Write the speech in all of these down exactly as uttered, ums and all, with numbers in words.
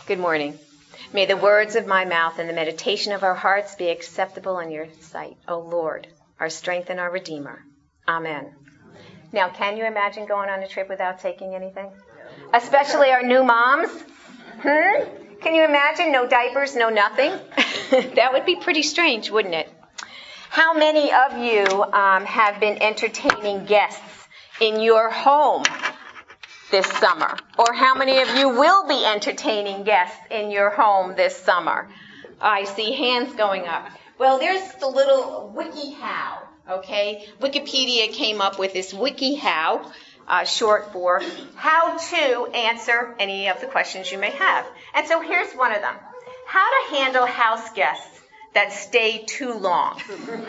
Good morning. May the words of my mouth and the meditation of our hearts be acceptable in your sight, O Lord, our strength and our Redeemer. Amen. Now, can you imagine going on a trip without taking anything? Especially our new moms? Hmm? Can you imagine? No diapers, no nothing? That would be pretty strange, wouldn't it? How many of you um, have been entertaining guests in your home this summer? Or how many of you will be entertaining guests in your home this summer? I see hands going up. Well, there's the little WikiHow, okay? Wikipedia came up with this WikiHow, uh, short for how to answer any of the questions you may have. And so here's one of them. How to handle house guests that stay too long.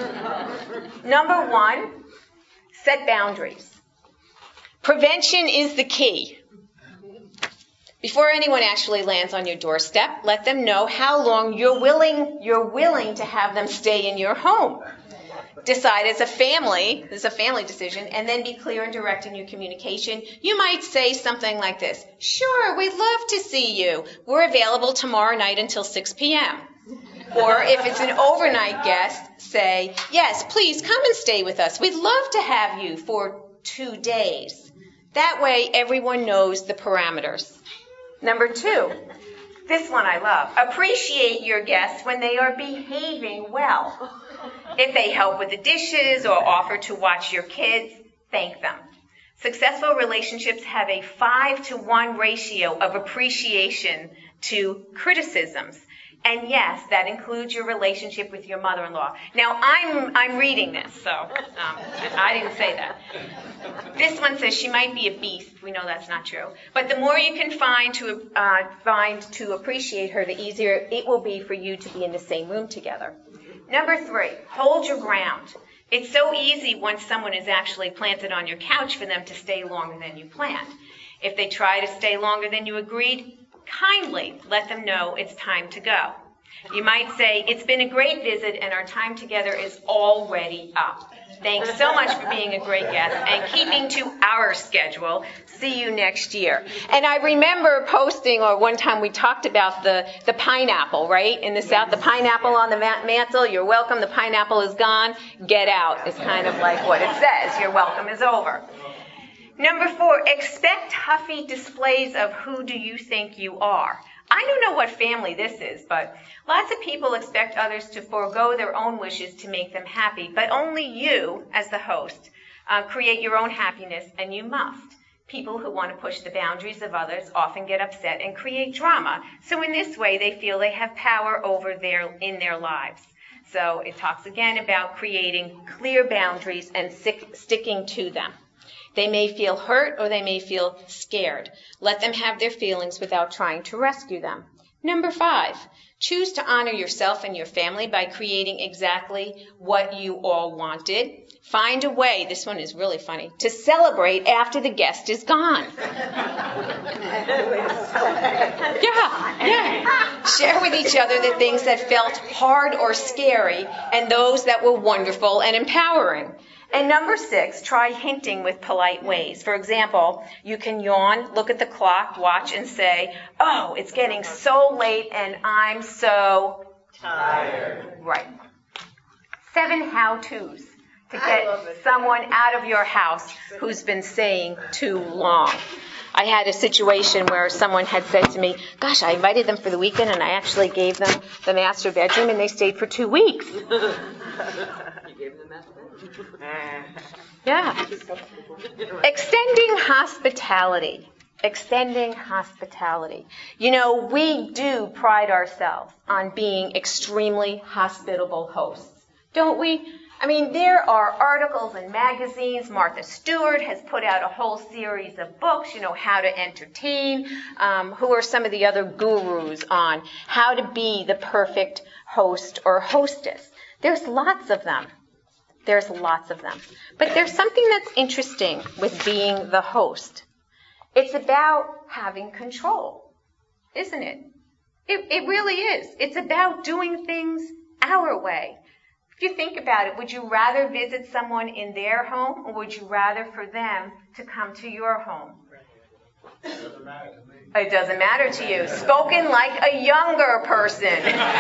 Number one, set boundaries. Prevention is the key. Before anyone actually lands on your doorstep, let them know how long you're willing you're willing to have them stay in your home. Decide as a family, this is a family decision, and then be clear and direct in your communication. You might say something like this: "Sure, we'd love to see you. We're available tomorrow night until six p.m. Or if it's an overnight guest, say, "Yes, please come and stay with us. We'd love to have you for two days. That way, everyone knows the parameters. Number two, this one I love. Appreciate your guests when they are behaving well. If they help with the dishes or offer to watch your kids, thank them. Successful relationships have a five to one ratio of appreciation to criticisms. And yes, that includes your relationship with your mother-in-law. Now, I'm I'm reading this, so um, I didn't say that. This one says she might be a beast. We know that's not true. But the more you can find to uh, find to appreciate her, the easier it will be for you to be in the same room together. Number three, hold your ground. It's so easy once someone is actually planted on your couch for them to stay longer than you planned. If they try to stay longer than you agreed, kindly let them know it's time to go. You might say, "It's been a great visit and our time together is already up. Thanks so much for being a great guest and keeping to our schedule. See you next year." And I remember posting, or one time we talked about the, the pineapple, right? In the South, the pineapple on the mantle, "You're welcome, the pineapple is gone, get out," is kind of like what it says. Your welcome is over. Number four, expect huffy displays of who do you think you are. I don't know what family this is, but lots of people expect others to forego their own wishes to make them happy, but only you, as the host, uh, create your own happiness, and you must. People who want to push the boundaries of others often get upset and create drama, so in this way they feel they have power over their in their lives. So it talks again about creating clear boundaries and sick, sticking to them. They may feel hurt or they may feel scared. Let them have their feelings without trying to rescue them. Number five, choose to honor yourself and your family by creating exactly what you all wanted. Find a way, this one is really funny, to celebrate after the guest is gone. Yeah, yeah. Share with each other the things that felt hard or scary and those that were wonderful and empowering. And number six, try hinting with polite ways. For example, you can yawn, look at the clock, watch, and say, "Oh, it's getting so late and I'm so tired." Right. Seven how-tos to get someone out of your house who's been staying too long. I had a situation where someone had said to me, "Gosh, I invited them for the weekend and I actually gave them the master bedroom and they stayed for two weeks. You gave them the master bedroom? Yeah. Extending hospitality. Extending hospitality. You know, we do pride ourselves on being extremely hospitable hosts, don't we? I mean, there are articles in magazines. Martha Stewart has put out a whole series of books, you know, how to entertain. Um, who are some of the other gurus on how to be the perfect host or hostess? There's lots of them. There's lots of them. But there's something that's interesting with being the host. It's about having control, isn't it? It, it really is. It's about doing things our way. If you think about it, would you rather visit someone in their home or would you rather for them to come to your home? Doesn't matter to me. It doesn't matter to you. Spoken like a younger person.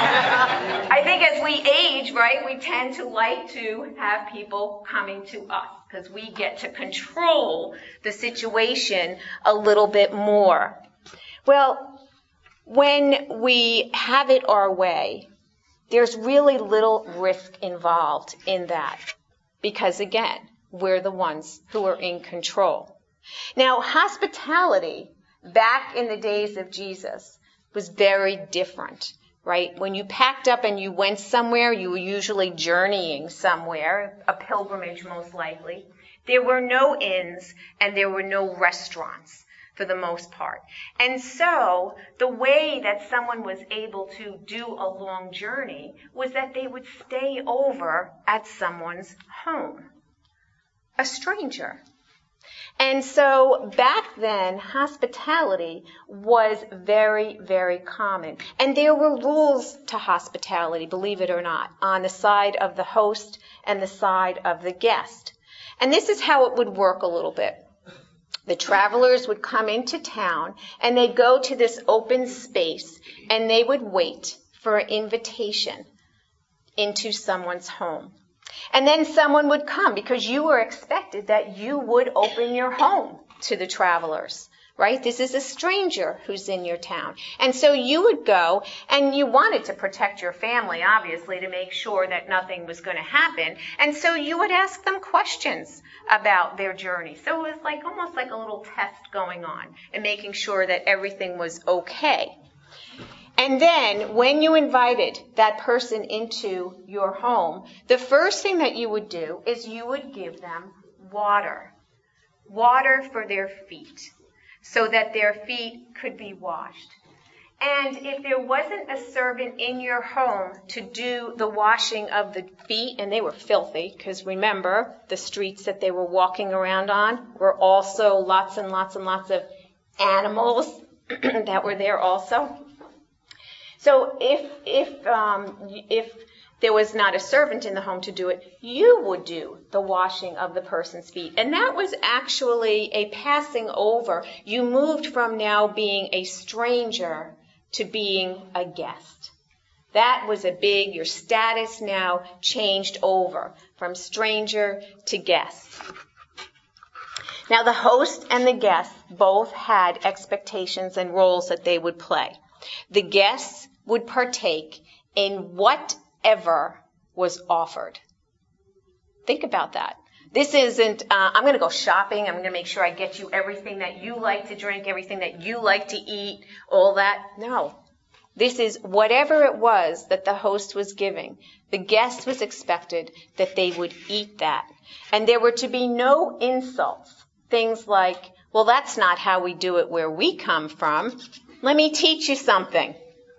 I think as we age, right, we tend to like to have people coming to us because we get to control the situation a little bit more. Well, when we have it our way, there's really little risk involved in that because, again, we're the ones who are in control. Now, hospitality back in the days of Jesus was very different, right? When you packed up and you went somewhere, you were usually journeying somewhere, a pilgrimage most likely. There were no inns and there were no restaurants for the most part. And so the way that someone was able to do a long journey was that they would stay over at someone's home, a stranger. And so back then, hospitality was very, very common. And there were rules to hospitality, believe it or not, on the side of the host and the side of the guest. And this is how it would work a little bit. The travelers would come into town and they'd go to this open space and they would wait for an invitation into someone's home. And then someone would come because you were expected that you would open your home to the travelers, right? This is a stranger who's in your town. And so you would go and you wanted to protect your family, obviously, to make sure that nothing was going to happen. And so you would ask them questions about their journey. So it was like almost like a little test going on and making sure that everything was okay. And then when you invited that person into your home, the first thing that you would do is you would give them water. Water for their feet so that their feet could be washed. And if there wasn't a servant in your home to do the washing of the feet, and they were filthy, because remember, the streets that they were walking around on were also lots and lots and lots of animals that were there also. So if if um, if there was not a servant in the home to do it, you would do the washing of the person's feet. And that was actually a passing over. You moved from now being a stranger to being a guest. That was a big, your status now changed over from stranger to guest. Now the host and the guest both had expectations and roles that they would play. The guests would partake in whatever was offered. Think about that. This isn't, uh, I'm going to go shopping. I'm going to make sure I get you everything that you like to drink, everything that you like to eat, all that. No. This is whatever it was that the host was giving. The guest was expected that they would eat that. And there were to be no insults. Things like, well, that's not how we do it where we come from. Let me teach you something.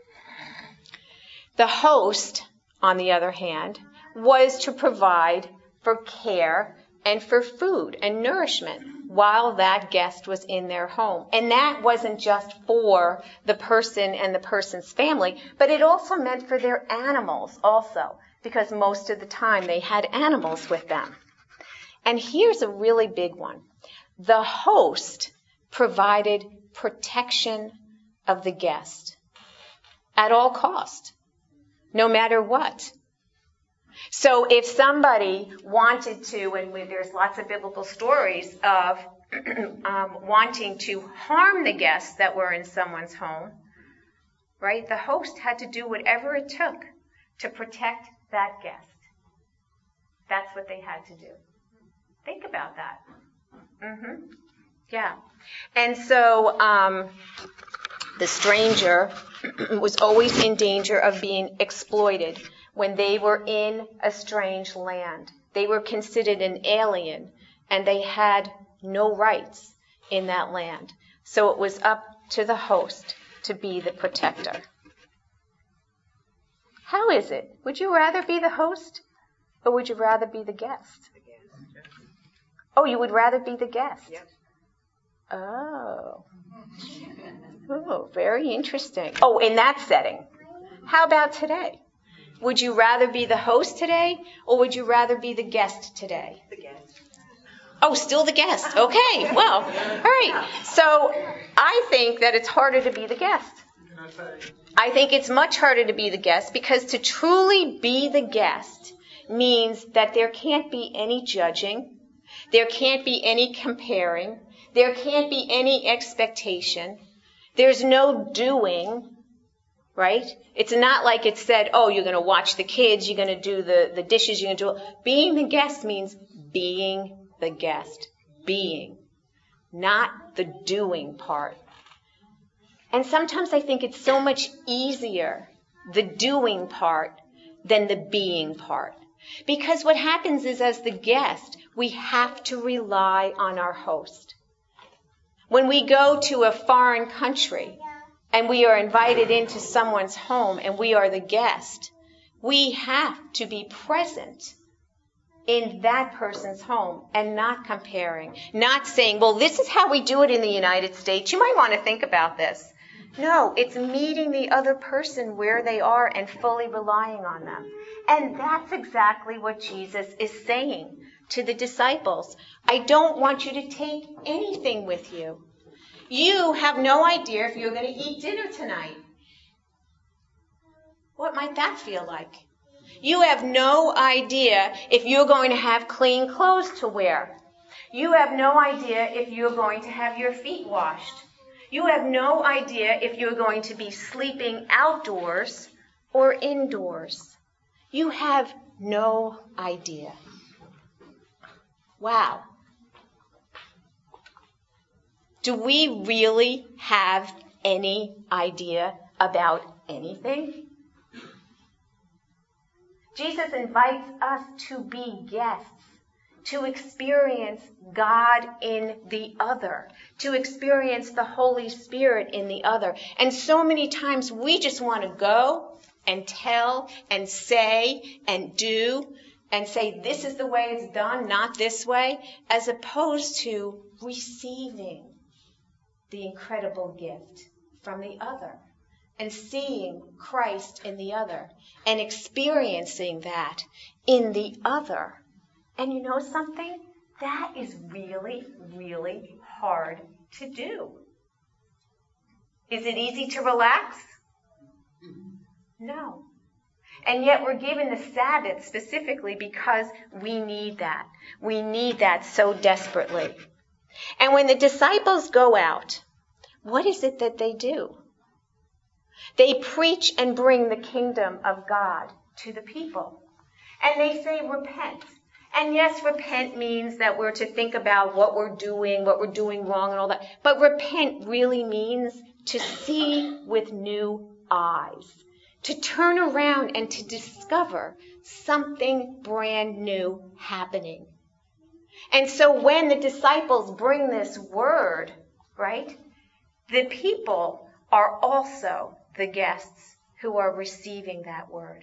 The host, on the other hand, was to provide for care and for food and nourishment while that guest was in their home. And that wasn't just for the person and the person's family, but it also meant for their animals also, because most of the time they had animals with them. And here's a really big one. The host provided protection of the guest at all cost, no matter what. So if somebody wanted to, and there's lots of biblical stories of um, wanting to harm the guests that were in someone's home, right? The host had to do whatever it took to protect that guest. That's what they had to do. Think about that. Mm-hmm. Yeah. And so um, the stranger was always in danger of being exploited when they were in a strange land. They were considered an alien, and they had no rights in that land. So it was up to the host to be the protector. How is it? Would you rather be the host, or would you rather be the guest? The guest. Oh, you would rather be the guest? Yes. Oh. Oh, very interesting. Oh, in that setting. How about today? Would you rather be the host today, or would you rather be the guest today? The guest. Oh, still the guest. Okay, well, all right. So I think that it's harder to be the guest. I think it's much harder to be the guest because to truly be the guest means that there can't be any judging. There can't be any comparing. There can't be any expectation. There's no doing, right? It's not like it said, oh, you're going to watch the kids, you're going to do the, the dishes, you're going to do it. Being the guest means being the guest. Being. Not the doing part. And sometimes I think it's so much easier, the doing part, than the being part. Because what happens is, as the guest, we have to rely on our host. When we go to a foreign country and we are invited into someone's home and we are the guest, we have to be present in that person's home and not comparing, not saying, well, this is how we do it in the United States. You might want to think about this. No, it's meeting the other person where they are and fully relying on them. And that's exactly what Jesus is saying to the disciples. I don't want you to take anything with you. You have no idea if you're going to eat dinner tonight. What might that feel like? You have no idea if you're going to have clean clothes to wear. You have no idea if you're going to have your feet washed. You have no idea if you're going to be sleeping outdoors or indoors. You have no idea. Wow. Do we really have any idea about anything? Jesus invites us to be guests, to experience God in the other, to experience the Holy Spirit in the other. And so many times we just want to go and tell and say and do and say this is the way it's done, not this way, as opposed to receiving the incredible gift from the other and seeing Christ in the other and experiencing that in the other. And you know something? That is really, really hard to do. Is it easy to relax? No. And yet we're given the Sabbath specifically because we need that. We need that so desperately. And when the disciples go out, what is it that they do? They preach and bring the kingdom of God to the people. And they say, repent. And yes, repent means that we're to think about what we're doing, what we're doing wrong and all that. But repent really means to see with new eyes, to turn around and to discover something brand new happening. And so when the disciples bring this word, right, the people are also the guests who are receiving that word.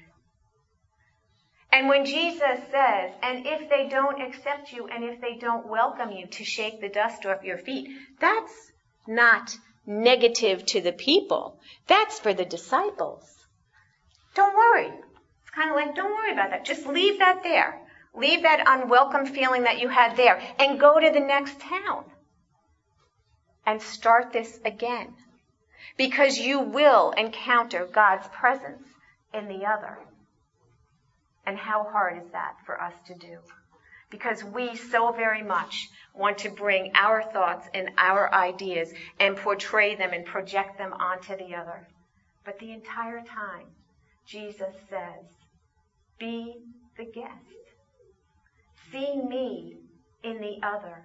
And when Jesus says, and if they don't accept you and if they don't welcome you, to shake the dust off your feet, that's not negative to the people. That's for the disciples. Don't worry. It's kind of like, don't worry about that. Just leave that there. Leave that unwelcome feeling that you had there and go to the next town and start this again. Because you will encounter God's presence in the other. And how hard is that for us to do? Because we so very much want to bring our thoughts and our ideas and portray them and project them onto the other. But the entire time, Jesus says, be the guest. See me in the other.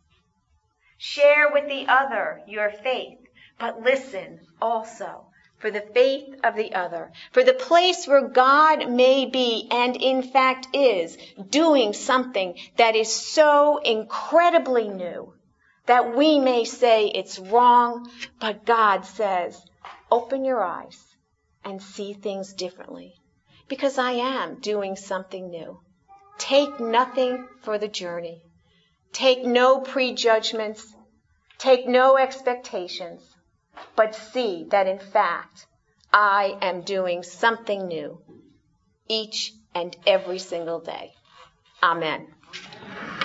Share with the other your faith, but listen also for the faith of the other, for the place where God may be and in fact is doing something that is so incredibly new that we may say it's wrong, but God says, open your eyes and see things differently, because I am doing something new. Take nothing for the journey. Take no prejudgments. Take no expectations. But see that in fact, I am doing something new each and every single day. Amen.